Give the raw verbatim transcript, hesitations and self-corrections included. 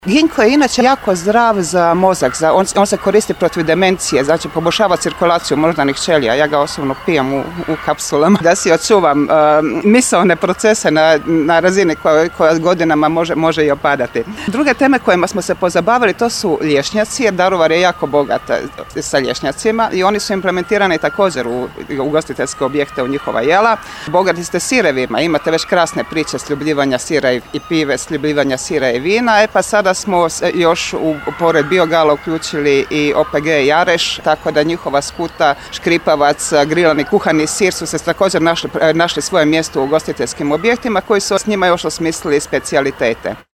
Ginko je inače jako zdrav za mozak, za, on, on se koristi protiv demencije, znači poboljšava cirkulaciju moždanih ćelija. Ja ga osobno pijem u, u kapsulama da si očuvam uh, misaone procese na, na razini koja, koja godinama može, može i opadati. Druge teme kojima smo se pozabavili to su lješnjaci, jer Daruvar je jako bogat sa lješnjacima i oni su implementirani također u ugostiteljske objekte, u njihova jela. Bogati ste sirevima, imate već krasne priče sljubljivanja sira i, i pive, sljubljivanja sira i vina, e pa sada smo još u, pored Biogala uključili i O P G Jareš, tako da njihova skuta, škripavac, grilani kuhani sir su se također našli, našli svoje mjesto u ugostiteljskim objektima koji su s njima još osmislili specijalitete.